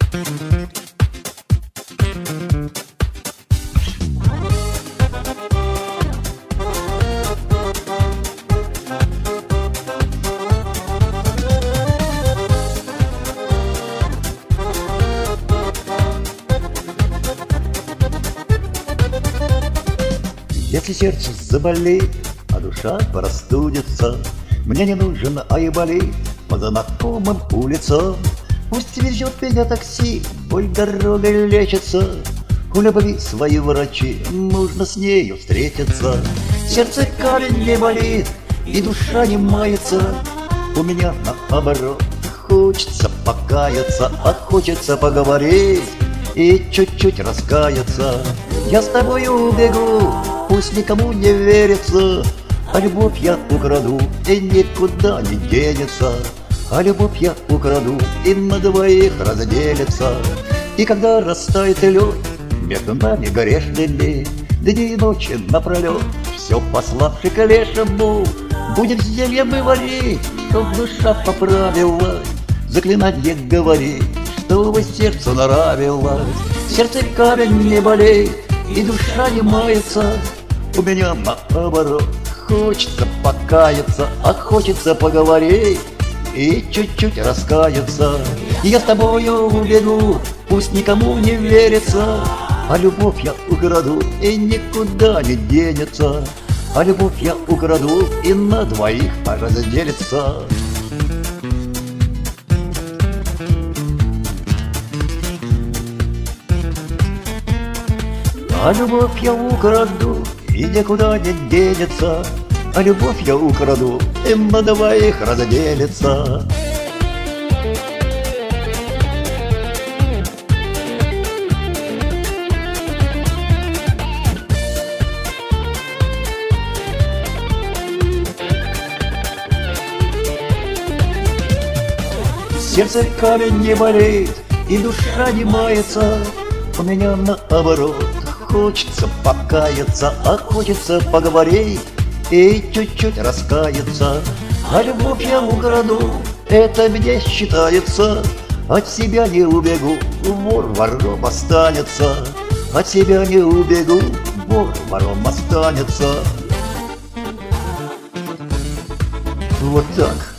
Если сердце заболеет, а душа простудится, мне не нужен айболит по знакомым улицам. Пусть везет меня такси, боль дорогой лечится. У любви свои врачи, нужно с нею встретиться. Сердце камень не болит, и душа не мается. У меня наоборот, хочется покаяться, а хочется поговорить и чуть-чуть раскаяться. Я с тобою убегу, пусть никому не верится, а любовь я украду, и никуда не денется. А любовь я украду, и на двоих разделится. И когда растает лед между нами грешными, дни и ночи напролет, все пославши к лешему, будем зелье мы варить, чтоб душа поправилась, заклинанье говорить, чтобы сердцу нравилось. Сердце камень не болеет, и душа не мается. У меня наоборот, хочется покаяться, а хочется поговорить и чуть-чуть раскаяться. Я с тобою убегу, пусть никому не верится, а любовь я украду, и никуда не денется. А любовь я украду, и на двоих разделится. А любовь я украду, и никуда не денется. А любовь я украду, и на двоих разделится. Сердце камень не болит, и душа не мается. У меня наоборот, хочется покаяться, а хочется поговорить и чуть-чуть раскаяться. А любовь я украду, это мне считается. От себя не убегу, вор вором останется. От себя не убегу, вор вором останется. Вот так.